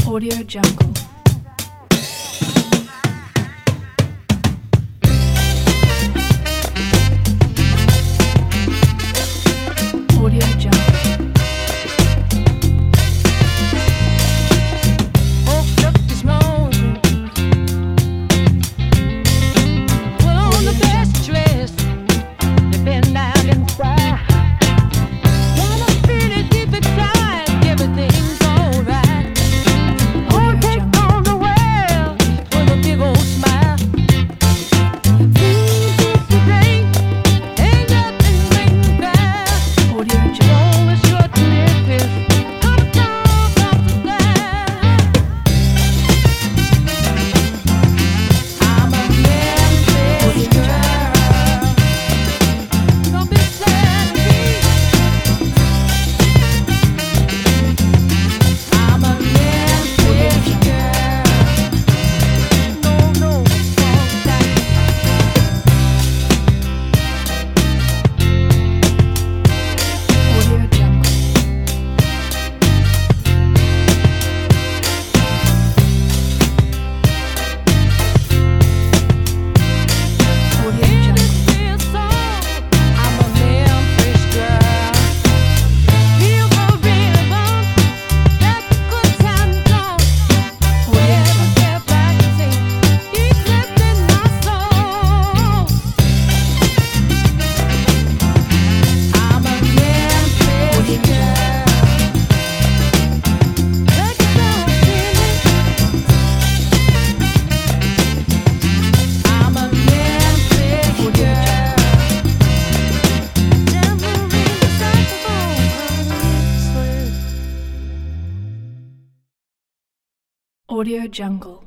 Audio Jungle. Audio Jungle. Woke up this morning, put on the best dress, been out and fry. Wanna feel it deep inside, everything's alright. Wanna take on the world with a big old smile. Things used to rain, ain't nothing raining fast. Audio Jungle. Roll is short to live is, come down off the sky. I'm a Memphis girl. Don't be sad at me. I'm a Memphis girl. No, wrong time. Audio Jungle. Audio In Jungle. this real song, I'm a Memphis girl. Feel the rhythm, let the good times go. Audio Every Jungle. step I can see, keep lifting my soul. I'm a Memphis girl. Take it down, feeling. I'm a Memphis girl. Tambourine, saxophone, swing. Audio Jungle.